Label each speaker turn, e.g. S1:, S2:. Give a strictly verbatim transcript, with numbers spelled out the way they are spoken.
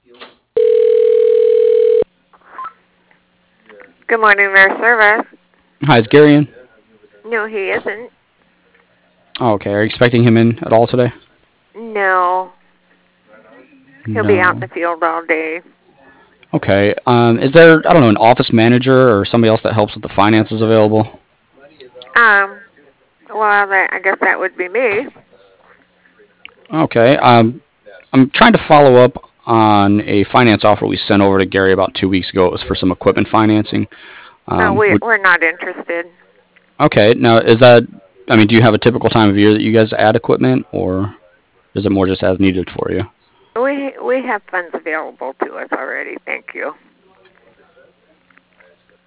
S1: Good morning, Mayor Service.
S2: Hi, is Gary in?
S1: No, he isn't.
S2: Oh, okay. Are you expecting him in at all today?
S1: No, he'll be out in
S2: No.
S1: the field all day.
S2: Okay. Um, is there, I don't know, an office manager or somebody else that helps with the finances available?
S1: Um, well, that, I guess that would be me.
S2: Okay. Um, I'm trying to follow up on a finance offer we sent over to Gary about two weeks ago. It was for some equipment financing.
S1: No,
S2: Um,
S1: we,
S2: would,
S1: we're not interested.
S2: okay. Now, is that, I mean, do you have a typical time of year that you guys add equipment, or is it more just as needed for you?
S1: We we have funds available to us already. Thank you.